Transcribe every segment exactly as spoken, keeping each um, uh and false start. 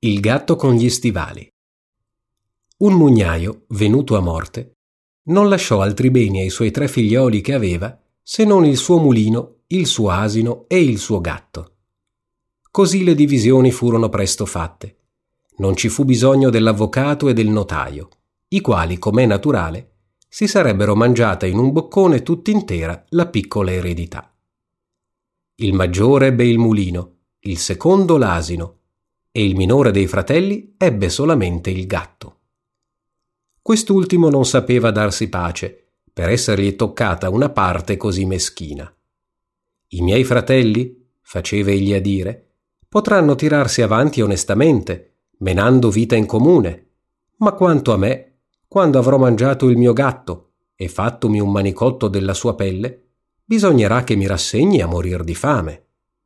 Il gatto con gli stivali. Un mugnaio, venuto a morte, non lasciò altri beni ai suoi tre figlioli che aveva, se non il suo mulino, il suo asino e il suo gatto. Così le divisioni furono presto fatte. Non ci fu bisogno dell'avvocato e del notaio, i quali, com'è naturale, si sarebbero mangiata in un boccone tutt'intera la piccola eredità. Il maggiore ebbe il mulino, il secondo l'asino, e il minore dei fratelli ebbe solamente il gatto. Quest'ultimo non sapeva darsi pace, per essergli toccata una parte così meschina. I miei fratelli, faceva egli a dire, potranno tirarsi avanti onestamente, menando vita in comune, ma quanto a me, quando avrò mangiato il mio gatto e fattomi un manicotto della sua pelle, bisognerà che mi rassegni a morir di fame.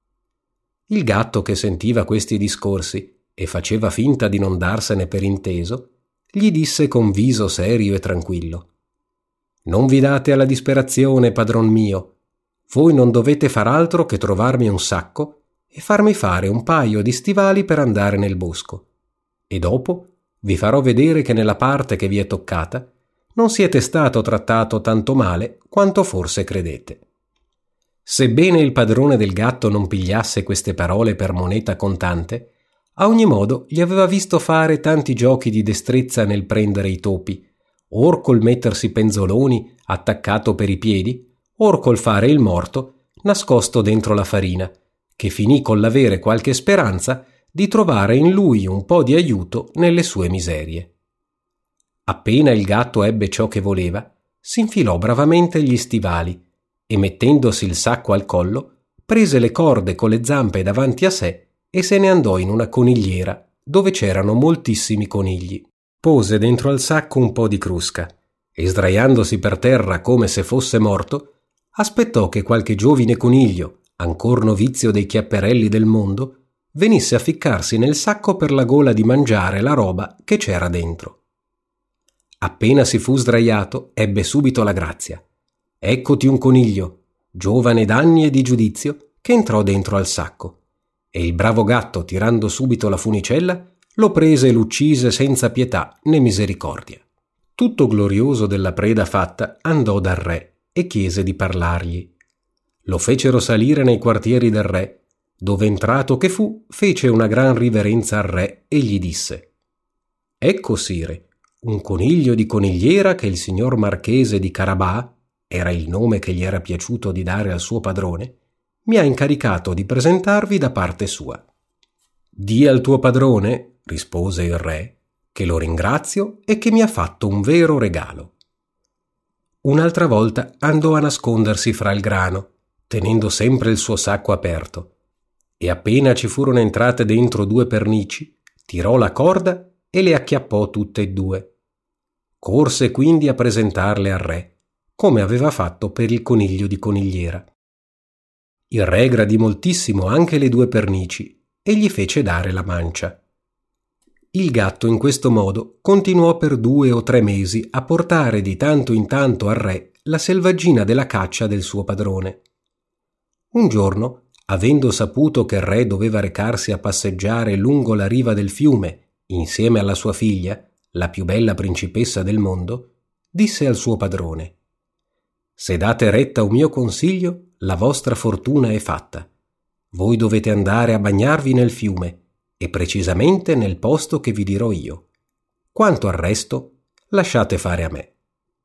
Il gatto, che sentiva questi discorsi e faceva finta di non darsene per inteso, gli disse con viso serio e tranquillo: «Non vi date alla disperazione, padron mio. Voi non dovete far altro che trovarmi un sacco e farmi fare un paio di stivali per andare nel bosco. E dopo vi farò vedere che nella parte che vi è toccata non siete stato trattato tanto male quanto forse credete». Sebbene il padrone del gatto non pigliasse queste parole per moneta contante, a ogni modo gli aveva visto fare tanti giochi di destrezza nel prendere i topi, or col mettersi penzoloni attaccato per i piedi, or col fare il morto nascosto dentro la farina, che finì con l'avere qualche speranza di trovare in lui un po' di aiuto nelle sue miserie. Appena il gatto ebbe ciò che voleva, si infilò bravamente gli stivali e, mettendosi il sacco al collo, prese le corde con le zampe davanti a sé e se ne andò in una conigliera dove c'erano moltissimi conigli. Pose dentro al sacco un po' di crusca e, sdraiandosi per terra come se fosse morto, aspettò che qualche giovine coniglio, ancor novizio dei chiapperelli del mondo, venisse a ficcarsi nel sacco per la gola di mangiare la roba che c'era dentro. Appena si fu sdraiato, ebbe subito la grazia. Eccoti un coniglio, giovane d'anni e di giudizio, che entrò dentro al sacco, e il bravo gatto, tirando subito la funicella, lo prese e l'uccise senza pietà né misericordia. Tutto glorioso della preda fatta, andò dal re e chiese di parlargli. Lo fecero salire nei quartieri del re, dove entrato che fu, fece una gran riverenza al re e gli disse: «Ecco, sire, un coniglio di conigliera che il signor marchese di Carabà, era il nome che gli era piaciuto di dare al suo padrone, mi ha incaricato di presentarvi da parte sua». «Dì al tuo padrone», rispose il re, «che lo ringrazio e che mi ha fatto un vero regalo». Un'altra volta andò a nascondersi fra il grano, tenendo sempre il suo sacco aperto, e appena ci furono entrate dentro due pernici, tirò la corda e le acchiappò tutte e due. Corse quindi a presentarle al re, come aveva fatto per il coniglio di conigliera. Il re gradì moltissimo anche le due pernici e gli fece dare la mancia. Il gatto in questo modo continuò per due o tre mesi a portare di tanto in tanto al re la selvaggina della caccia del suo padrone. Un giorno, avendo saputo che il re doveva recarsi a passeggiare lungo la riva del fiume insieme alla sua figlia, la più bella principessa del mondo, disse al suo padrone: «Se date retta a un mio consiglio, la vostra fortuna è fatta. Voi dovete andare a bagnarvi nel fiume, e precisamente nel posto che vi dirò io. Quanto al resto, lasciate fare a me».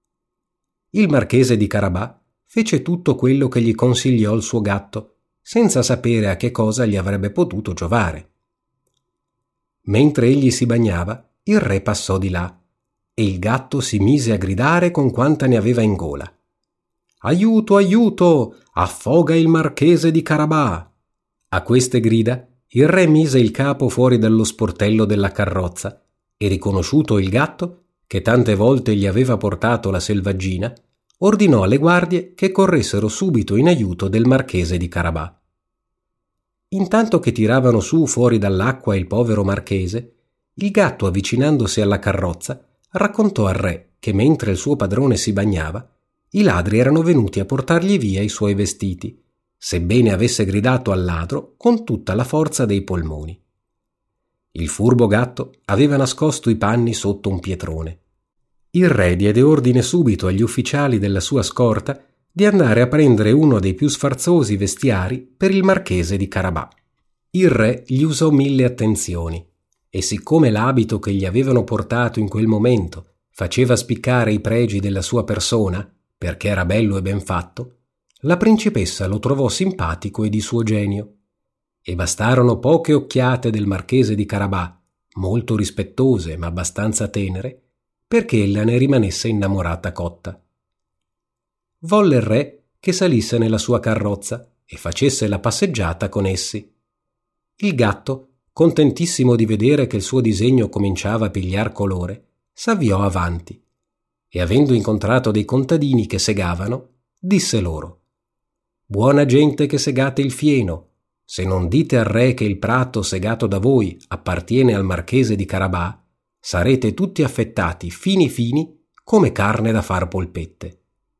Il marchese di Carabà fece tutto quello che gli consigliò il suo gatto, senza sapere a che cosa gli avrebbe potuto giovare. Mentre egli si bagnava, il re passò di là, e il gatto si mise a gridare con quanta ne aveva in gola: «Aiuto, aiuto! Affoga il marchese di Carabà!» A queste grida il re mise il capo fuori dallo sportello della carrozza e, riconosciuto il gatto, che tante volte gli aveva portato la selvaggina, ordinò alle guardie che corressero subito in aiuto del marchese di Carabà. Intanto che tiravano su fuori dall'acqua il povero marchese, il gatto, avvicinandosi alla carrozza, raccontò al re che mentre il suo padrone si bagnava, i ladri erano venuti a portargli via i suoi vestiti, sebbene avesse gridato al ladro con tutta la forza dei polmoni. Il furbo gatto aveva nascosto i panni sotto un pietrone. Il re diede ordine subito agli ufficiali della sua scorta di andare a prendere uno dei più sfarzosi vestiari per il marchese di Carabà. Il re gli usò mille attenzioni e siccome l'abito che gli avevano portato in quel momento faceva spiccare i pregi della sua persona, perché era bello e ben fatto, la principessa lo trovò simpatico e di suo genio. E bastarono poche occhiate del marchese di Carabà, molto rispettose ma abbastanza tenere, perché ella ne rimanesse innamorata cotta. Volle il re che salisse nella sua carrozza e facesse la passeggiata con essi. Il gatto, contentissimo di vedere che il suo disegno cominciava a pigliar colore, s'avviò avanti e, avendo incontrato dei contadini che segavano, disse loro: «Buona gente che segate il fieno, se non dite al re che il prato segato da voi appartiene al marchese di Carabà, sarete tutti affettati fini fini come carne da far polpette».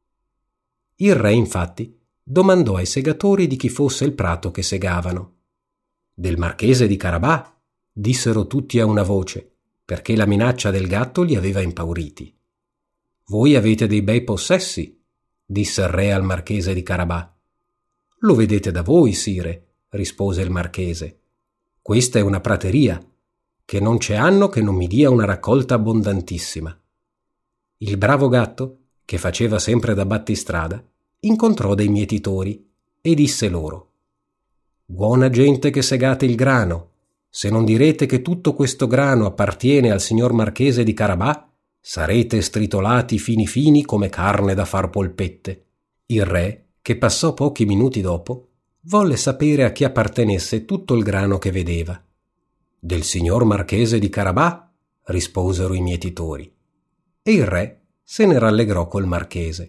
Il re, infatti, domandò ai segatori di chi fosse il prato che segavano. «Del marchese di Carabà», dissero tutti a una voce, perché la minaccia del gatto li aveva impauriti. «Voi avete dei bei possessi», disse il re al marchese di Carabà. «Lo vedete da voi, sire», rispose il marchese. «Questa è una prateria, che non c'è anno che non mi dia una raccolta abbondantissima». Il bravo gatto, che faceva sempre da battistrada, incontrò dei mietitori e disse loro: «Buona gente che segate il grano, se non direte che tutto questo grano appartiene al signor marchese di Carabà, sarete stritolati fini fini come carne da far polpette». Il re, che passò pochi minuti dopo, volle sapere a chi appartenesse tutto il grano che vedeva. «Del signor marchese di Carabà», risposero i mietitori. E il re se ne rallegrò col marchese.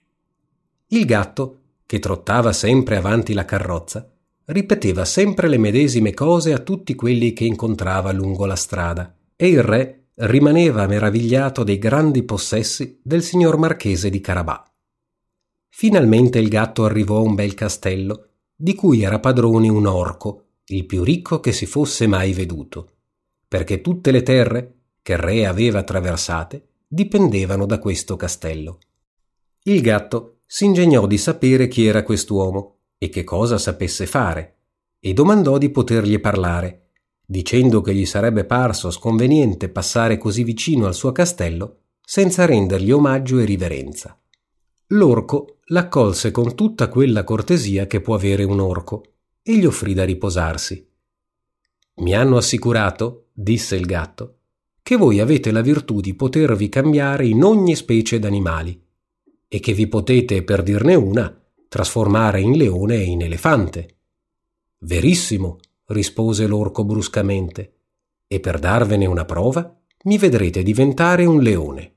Il gatto, che trottava sempre avanti la carrozza, ripeteva sempre le medesime cose a tutti quelli che incontrava lungo la strada, e il re rimaneva meravigliato dei grandi possessi del signor marchese di Carabà. Finalmente il gatto arrivò a un bel castello, di cui era padrone un orco, il più ricco che si fosse mai veduto, perché tutte le terre che il re aveva attraversate dipendevano da questo castello. Il gatto si ingegnò di sapere chi era quest'uomo e che cosa sapesse fare, e domandò di potergli parlare, dicendo che gli sarebbe parso sconveniente passare così vicino al suo castello senza rendergli omaggio e riverenza. L'orco l'accolse con tutta quella cortesia che può avere un orco e gli offrì da riposarsi. «Mi hanno assicurato», disse il gatto, «che voi avete la virtù di potervi cambiare in ogni specie d'animali e che vi potete, per dirne una, trasformare in leone e in elefante». «Verissimo», rispose l'orco bruscamente, «e per darvene una prova mi vedrete diventare un leone».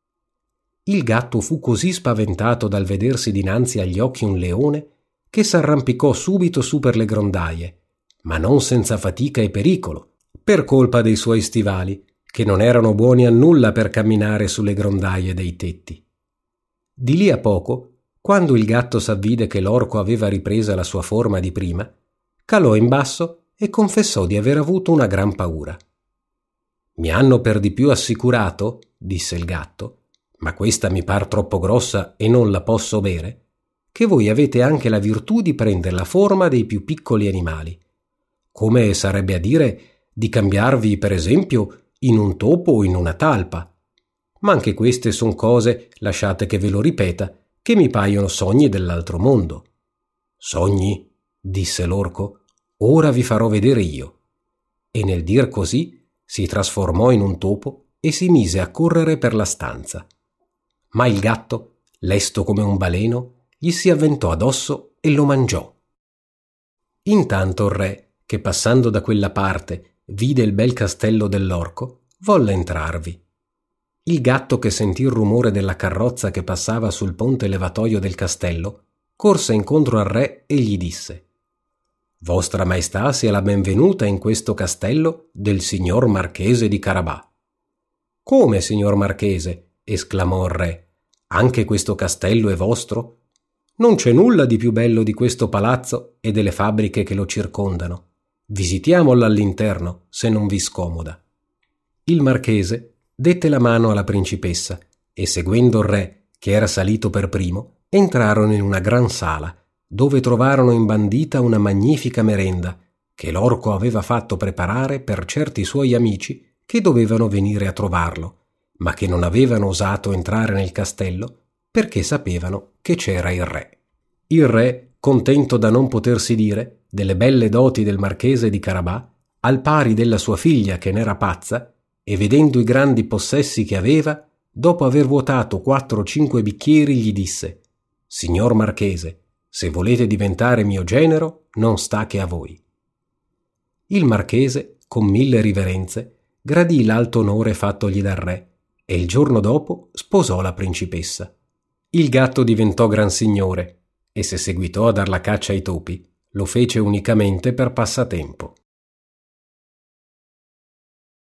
Il gatto fu così spaventato dal vedersi dinanzi agli occhi un leone che s'arrampicò subito su per le grondaie, ma non senza fatica e pericolo, per colpa dei suoi stivali, che non erano buoni a nulla per camminare sulle grondaie dei tetti. Di lì a poco, quando il gatto s'avvide che l'orco aveva ripresa la sua forma di prima, calò in basso e confessò di aver avuto una gran paura. «Mi hanno per di più assicurato», disse il gatto, «ma questa mi par troppo grossa e non la posso bere, che voi avete anche la virtù di prendere la forma dei più piccoli animali, come sarebbe a dire di cambiarvi, per esempio, in un topo o in una talpa. Ma anche queste son cose, lasciate che ve lo ripeta, che mi paiono sogni dell'altro mondo». «Sogni?» disse l'orco, «ora vi farò vedere io». E nel dir così si trasformò in un topo e si mise a correre per la stanza. Ma il gatto, lesto come un baleno, gli si avventò addosso e lo mangiò. Intanto il re, che passando da quella parte vide il bel castello dell'orco, volle entrarvi. Il gatto, che sentì il rumore della carrozza che passava sul ponte levatoio del castello, corse incontro al re e gli disse: «Vostra Maestà sia la benvenuta in questo castello del signor marchese di Carabà». «Come, signor marchese?» esclamò il re. «Anche questo castello è vostro? Non c'è nulla di più bello di questo palazzo e delle fabbriche che lo circondano. Visitiamola all'interno, se non vi scomoda. Il marchese dette la mano alla principessa e, seguendo il re, che era salito per primo, entrarono in una gran sala, dove trovarono imbandita una magnifica merenda che l'orco aveva fatto preparare per certi suoi amici che dovevano venire a trovarlo, ma che non avevano osato entrare nel castello perché sapevano che c'era il re. Il re, contento da non potersi dire delle belle doti del marchese di Carabà, al pari della sua figlia che n'era pazza, e vedendo i grandi possessi che aveva, dopo aver vuotato quattro o cinque bicchieri gli disse: «Signor marchese, se volete diventare mio genero, non sta che a voi». Il marchese, con mille riverenze, gradì l'alto onore fattogli dal re e il giorno dopo sposò la principessa. Il gatto diventò gran signore e se seguitò a dar la caccia ai topi, lo fece unicamente per passatempo.